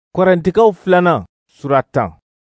Korintikaw 2 sura 10.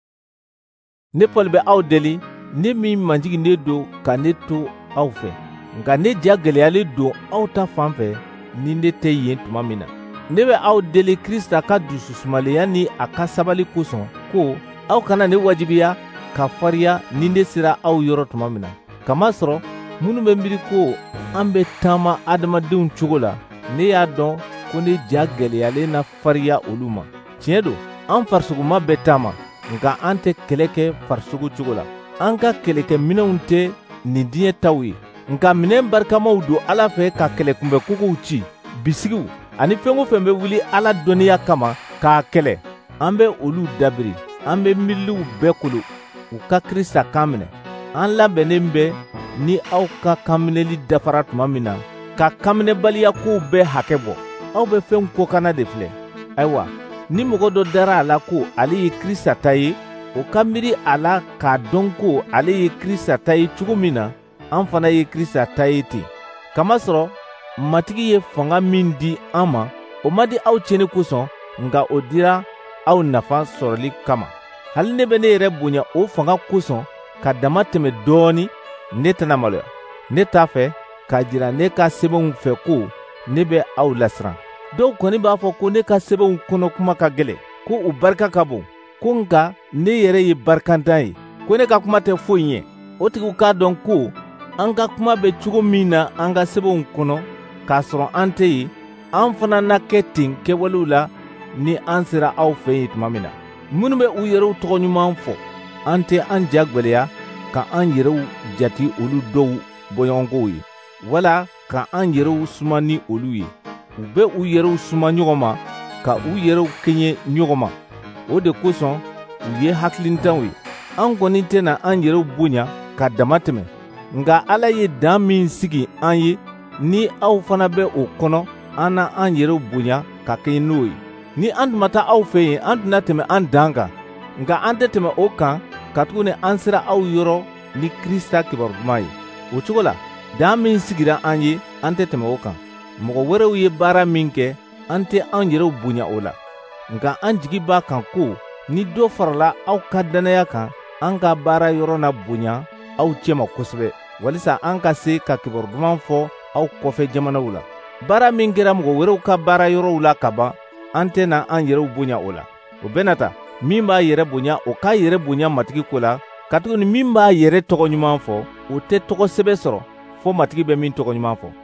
Ne Paul bɛ aw deli, ne min manjigi ne do ka ne to aw fɛ, nka ne ja gɛlɛyalen don aw ta fan fɛ ni ne tɛ yen tuma min na. Ne bɛ aw deli Krista ka dususumaleya ni a ka sabali kosɔn ko aw kana ne wajibiya ka fariya ni ne sera aw yɔrɔ tuma min na. Kamasɔrɔ minnu bɛ miiri ko an bɛ taama adamadenw cogo la, ne y'a dɔn ko ne ja gɛlɛyalen na fariya olu ma. Tiɲɛ don, an farisogoma bɛ taama, nka an tɛ kɛlɛ kɛ farisogo cogo la. An ka kɛlɛkɛminɛnw tɛ nin diɲɛ taw ye, nka minɛn barikamaw don Ala fɛ ka kɛlɛkunbɛkogow ci, bisigiw ani fɛn o fɛn bɛ wuli Ala dɔnniya kama k'a kɛlɛ. An bɛ olu dabiri, an bɛ miiriw bɛɛ kolo, u ka Krista kan minɛ. An labɛnnen bɛ ni aw ka kanminɛli dafara tuma min na, ka kanminɛbaliya kow bɛɛ hakɛ bɔ. Aw bɛ fɛn kokana de filɛ. Ayiwa, ni mɔgɔ dɔ dara a la ko ale ye Krista ta ye, o ka miiri a la k'a dɔn ko ale ye Krista ta ye cogo min na, an fana ye Krista ta ye ten. Kamasɔrɔ matigi ye fanga min di an ma, o ma di aw tiɲɛni kosɔn, nka o dira aw nafa sɔrɔli kama. Hali ne bɛ ne yɛrɛ bonya o fanga kosɔn ka dama tɛmɛ dɔɔni, ne tɛna maloya. Ne t'a fɛ k'a jira ne ka sɛbɛnw fɛ ko ne bɛ aw lasiran. Dɔw kɔni b'a fɔ ko ne ka sɛbɛnw kɔnɔ kuma ka gɛlɛn, ko u barika ka bon, ko nka ne yɛrɛ ye barikantan ye, ko ne ka kuma tɛ foyi ɲɛ. O tigiw k'a dɔn ko an ka kuma bɛ cogo min na an ka sɛbɛnw kɔnɔ, k'a sɔrɔ an tɛ yen, an fana na kɛ ten kɛwalew la ni an sera aw fɛ yen tuma min na. Minnu bɛ u yɛrɛw tɔgɔ ɲuman fɔ, an tɛ an ja gwɛlɛya ka an yɛrɛw jati olu dɔw bɔɲɔgɔnkow ye, wala ka an yɛrɛw suma ni olu ye. U bɛ u yɛrɛw suma ɲɔgɔn ma, ka u yɛrɛw kɛɲɛ ɲɔgɔn ma. O de kosɔn u ye hakilintanw ye. An kɔni tɛna an yɛrɛw bonya ka dama tɛmɛ, nka Ala ye dan min sigi an ye, ni aw fana bɛ o kɔnɔ, an na an yɛrɛw bonya ka kɛɲɛ n'o ye. Ni an tun ma taa aw fɛ yen, an tun na tɛmɛ an dan kan, nka an tɛ tɛmɛ o kan katuguni an sera aw yɔrɔ ni Krista kibaru duman ye. O cogo la, dan min sigira an ye, an tɛ tɛmɛ o kan. Mɔgɔ wɛrɛw ye baara min kɛ, an tɛ an yɛrɛw bonya o la, nka an jigi b'a kan ko ni dɔ farala aw ka dannaya kan, an ka baara yɔrɔ na bonya aw cɛma kosɛbɛ, walisa an ka se ka kibaru duman fɔ aw kɔfɛ jamanaw la. Baara min kɛra mɔgɔ wɛrɛw ka baara yɔrɔw la ka ban, an tɛ na an yɛrɛw bonya o la. O bɛ na ta, min b'a yɛrɛ bonya o k'a yɛrɛ bonya matigi ko la, katuguni min b'a yɛrɛ tɔgɔ ɲuman fɔ, o tɛ tɔgɔ sɛbɛ sɔrɔ fɔ matigi bɛ min tɔgɔ ɲuman fɔ.